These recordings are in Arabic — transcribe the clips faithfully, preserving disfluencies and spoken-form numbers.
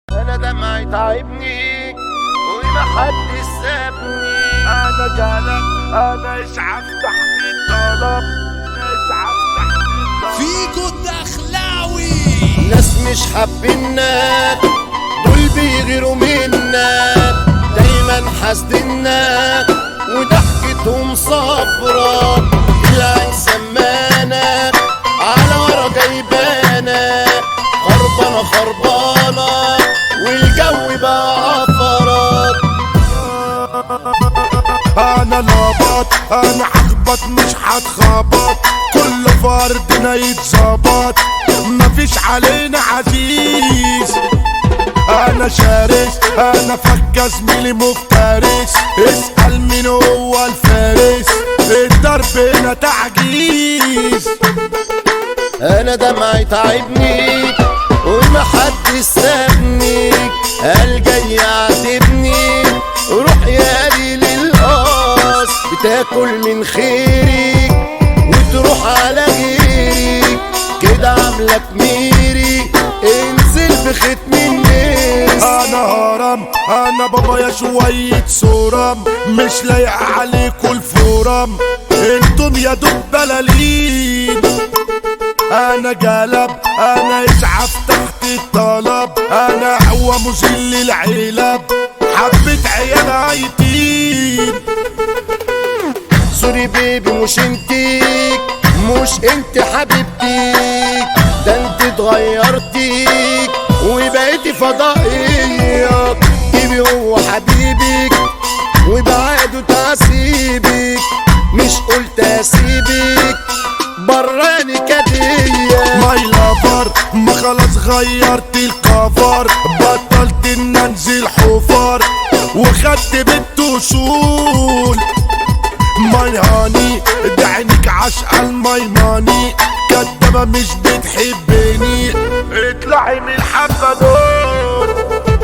انا دمعي تعبني ومحدش سابني. انا جالك انا اسعف تحت الطلب، اسعف تحت الطلب. فيكو الدخلاوي ناس مش حابينك، دول بيغيروا منك، دايما حاسدينك وضحكتهم صفرة. العين سمانك على ورا جايبانك، خربانة خربانة والجو بقى عفرات. انا لابط انا هخبط مش هتخبط، كل فردنا يتظبط مفيش علينا عزيز. انا شارس انا فكة زميلي مفترس، اسأل مين هو الفارس، الضرب هنا تعجيز. انا دمعي تعبني ومحدش سابني، قال جاي يعاتبني روح يا قليل القاص. بتاكل من خيري وتروح على غيري، كده عاملك ميري انزل بختم الناس. انا هرم انا بابا يا شوية صورم، مش لايق عليكوا الفورم، انتم يا دوب بلالين. انا جلب انا اسعف تحت الطلب، انا هو مذل العلب، حبة عيال عيتين. سوري بيبي مش انتيك، مش انت حبيبتيك، ده انت اتغيرتيك وبقيتي فضائية. جيبي هو حبيبك وبعاده تعسيبك، مش قلت اسيبك براني كدية. ماي لافر ما خلاص غيرت الكفر، بطلت ان انزل حفر وخدت بنت وصول. ماي هاني ده عينيك عشقة الماي ماني، كدابة مش بتحبني اطلعي من الحبة دول.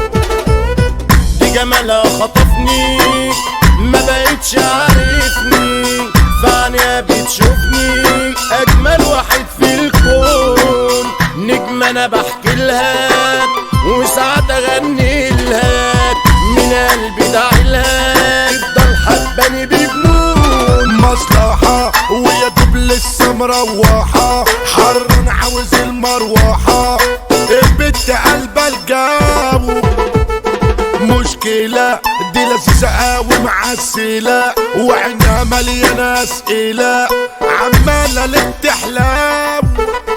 دي جمالها خطفني ما بقتش عارفني، فعنيها بتشوفني اجمل واحد في الكون. نجم انا بحكي لها وساعات اغني لها، من قلبي داعي لها تفضل حباني بجنون. مصلحة ويا دوب لسه مروحة، حر عاوز المروحة، البت قلبها الجو. مشكلة دي لذيذة قوي معسلة، وعينها مليانة اسئلة عمالة لك تحلم.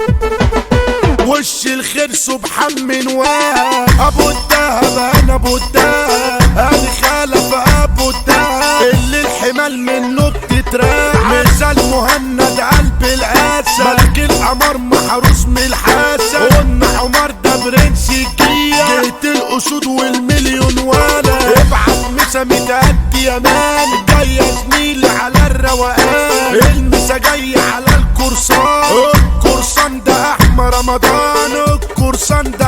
وش الخير سبحان من واد، ابو الدهب انا ابو الدهب، انا خالف ابو الدهب اللي الحمال منه بتتراح. مثال مهند قلب العسل، ملك القمر محروس من الحسن، قلنا عمر ده برنس الجية، جيت الاسود والمليون ولا. ابعت مسا متأدي يا مان، جاي يا زميلي على الروقان، المسا جاي على القرصان، القرصان ده احمد رمضان، القرصان ده